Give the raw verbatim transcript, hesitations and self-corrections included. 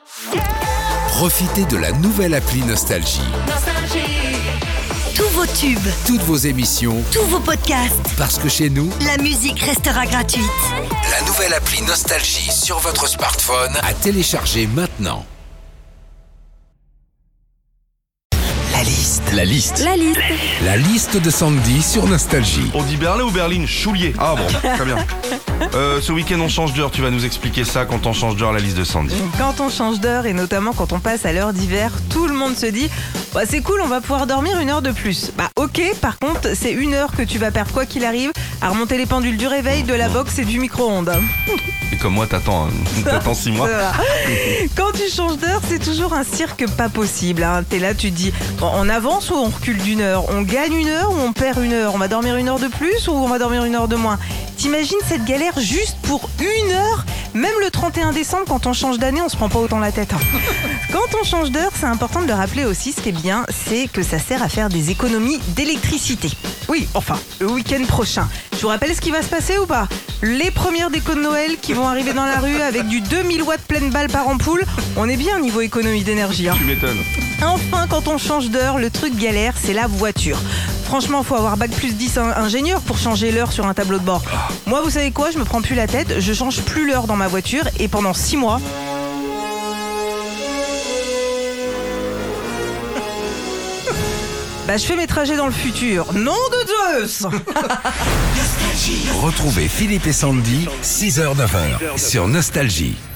Profitez de la nouvelle appli Nostalgie. Tous vos tubes, Toutes vos émissions, tous vos podcasts, parce que chez nous, la musique restera gratuite. la nouvelle appli Nostalgie sur votre smartphone à télécharger maintenant. La liste. La liste. La liste. La liste de Sandy sur Nostalgie. On dit Berlin ou Berlin? Choulier. Ah bon, très bien. Euh, ce week-end on change d'heure, tu vas nous expliquer ça quand on change d'heure, la liste de Sandy. Quand on change d'heure et notamment quand on passe à l'heure d'hiver, tout le monde se dit bah, c'est cool, on va pouvoir dormir une heure de plus. Bah ok, par contre c'est une heure que tu vas perdre quoi qu'il arrive à remonter les pendules du réveil, de la boxe et du micro-ondes. Et comme moi t'attends, hein. T'attends six mois. Voilà. Quand tu changes d'heure, c'est toujours un cirque pas possible. Hein. T'es là, tu te dis bon, on avance ou on recule d'une heure? On gagne une heure ou on perd une heure? On va dormir une heure de plus ou on va dormir une heure de moins? T'imagines cette galère juste pour une heure? Même le trente et un décembre, quand on change d'année, on se prend pas autant la tête. Hein. Quand on change d'heure, c'est important de le rappeler aussi. Ce qui est bien, c'est que ça sert à faire des économies d'électricité. Oui, enfin, le week-end prochain. Je vous rappelle ce qui va se passer ou pas? Les premières décos de Noël qui vont arriver dans la rue avec du deux mille watts pleine balle par ampoule. On est bien niveau économie d'énergie. Hein. Tu m'étonnes. Enfin, quand on change d'heure, le truc galère, c'est la voiture. Franchement, faut avoir bac plus dix ingénieur pour changer l'heure sur un tableau de bord. Moi, vous savez quoi? Je me prends plus la tête, je change plus l'heure dans ma voiture et pendant six mois... Bah, je fais mes trajets dans le futur. Nom de Zeus. Retrouvez Philippe et Sandy, six heures neuf heures sur Nostalgie.